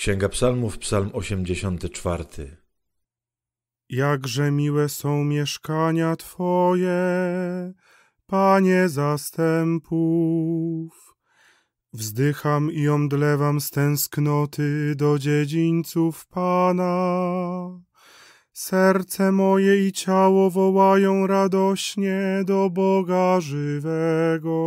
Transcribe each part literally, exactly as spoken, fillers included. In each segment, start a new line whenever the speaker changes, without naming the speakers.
Księga Psalmów, Psalm osiemdziesiąty czwarty.
Jakże miłe są mieszkania Twoje, Panie zastępów. Wzdycham i omdlewam z tęsknoty do dziedzińców Pana. Serce moje i ciało wołają radośnie do Boga żywego.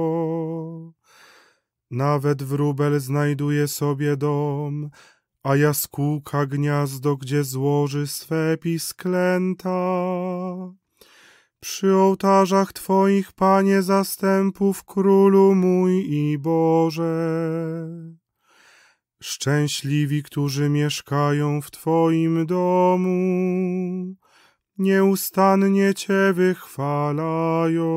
Nawet wróbel znajduje sobie dom, a jaskółka gniazdo, gdzie złoży swe pisklęta. Przy ołtarzach Twoich, Panie zastępów, Królu mój i Boże. Szczęśliwi, którzy mieszkają w Twoim domu, nieustannie Cię wychwalają.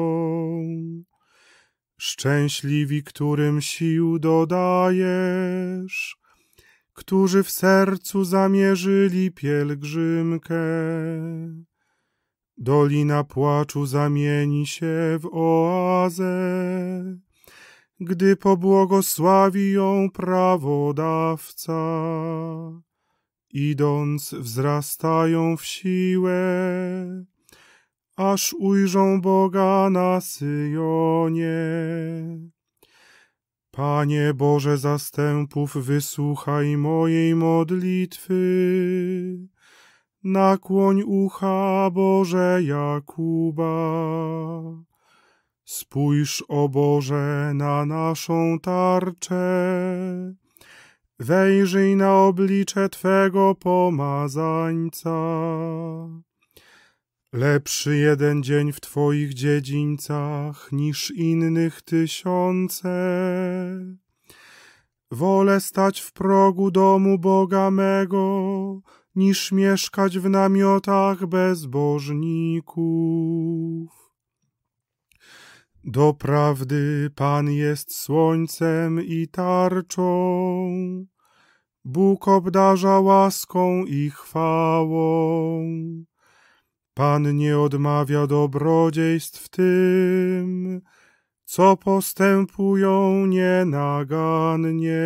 Szczęśliwi, którym sił dodajesz, którzy w sercu zamierzyli pielgrzymkę. Dolina płaczu zamieni się w oazę, gdy pobłogosławi ją prawodawca. Idąc wzrastają w siłę, aż ujrzą Boga na Syjonie. Panie Boże zastępów, wysłuchaj mojej modlitwy. Nakłoń ucha, Boże Jakuba. Spójrz, o Boże, na naszą tarczę. Wejrzyj na oblicze Twego pomazańca. Lepszy jeden dzień w Twoich dziedzińcach niż innych tysiące. Wolę stać w progu domu Boga mego, niż mieszkać w namiotach bezbożników. Doprawdy Pan jest słońcem i tarczą, Bóg obdarza łaską i chwałą. Pan nie odmawia dobrodziejstw tym, co postępują nienagannie.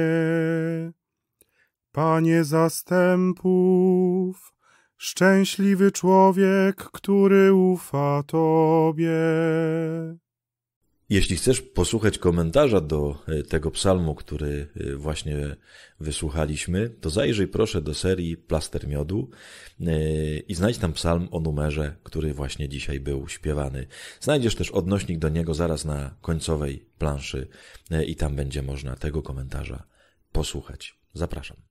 Panie zastępów, szczęśliwy człowiek, który ufa Tobie.
Jeśli chcesz posłuchać komentarza do tego psalmu, który właśnie wysłuchaliśmy, to zajrzyj proszę do serii Plaster Miodu i znajdź tam psalm o numerze, który właśnie dzisiaj był śpiewany. Znajdziesz też odnośnik do niego zaraz na końcowej planszy i tam będzie można tego komentarza posłuchać. Zapraszam.